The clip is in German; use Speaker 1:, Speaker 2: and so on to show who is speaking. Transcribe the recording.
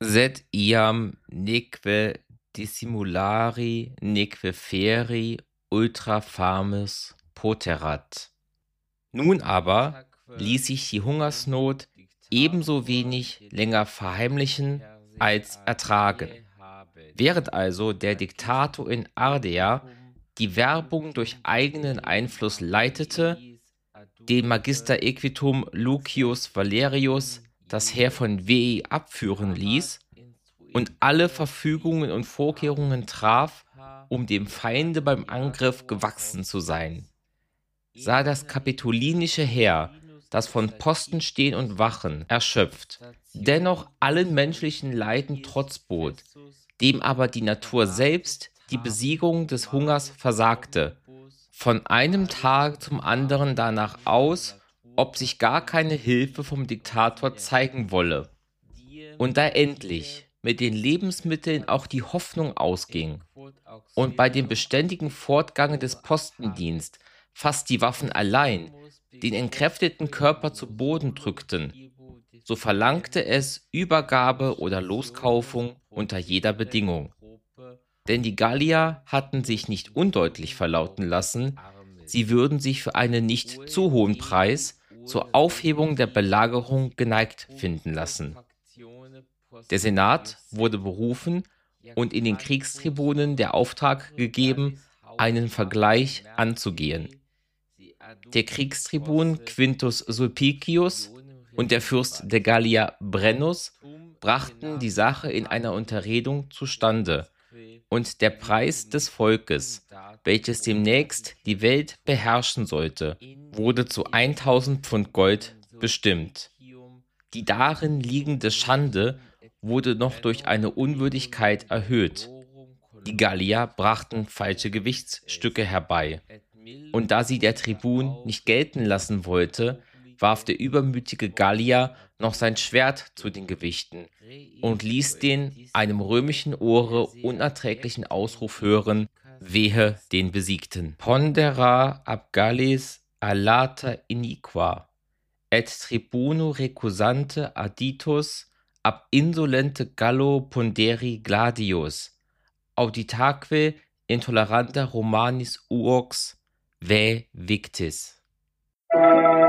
Speaker 1: Sed iam neque dissimulari neque feri ultra fames poterat. Nun aber ließ sich die Hungersnot ebenso wenig länger verheimlichen als ertragen. Während also der Diktator in Ardea die Werbung durch eigenen Einfluss leitete, den Magister Equitum Lucius Valerius das Heer von Veii abführen ließ und alle Verfügungen und Vorkehrungen traf, um dem Feinde beim Angriff gewachsen zu sein, sah das kapitolinische Heer, das von Posten stehen und Wachen, erschöpft, dennoch allen menschlichen Leiden Trotz bot, dem aber die Natur selbst die Besiegung des Hungers versagte, von einem Tag zum anderen danach aus, ob sich gar keine Hilfe vom Diktator zeigen wolle. Und da endlich mit den Lebensmitteln auch die Hoffnung ausging und bei dem beständigen Fortgange des Postendienst fast die Waffen allein den entkräfteten Körper zu Boden drückten, so verlangte es Übergabe oder Loskaufung unter jeder Bedingung. Denn die Gallier hatten sich nicht undeutlich verlauten lassen, sie würden sich für einen nicht zu hohen Preis zur Aufhebung der Belagerung geneigt finden lassen. Der Senat wurde berufen und in den Kriegstribunen der Auftrag gegeben, einen Vergleich anzugehen. Der Kriegstribun Quintus Sulpicius und der Fürst der Gallier Brennus brachten die Sache in einer Unterredung zustande, und der Preis des Volkes, welches demnächst die Welt beherrschen sollte, wurde zu 1000 Pfund Gold bestimmt. Die darin liegende Schande wurde noch durch eine Unwürdigkeit erhöht. Die Gallier brachten falsche Gewichtsstücke herbei. Und da sie der Tribun nicht gelten lassen wollte, warf der übermütige Gallier noch sein Schwert zu den Gewichten und ließ den einem römischen Ohre unerträglichen Ausruf hören: Wehe den Besiegten. Pondera ab Gallis alata iniqua, et tribuno recusante aditus ab insolente Gallo ponderi gladius, auditaque intoleranta Romanis uox vae victis.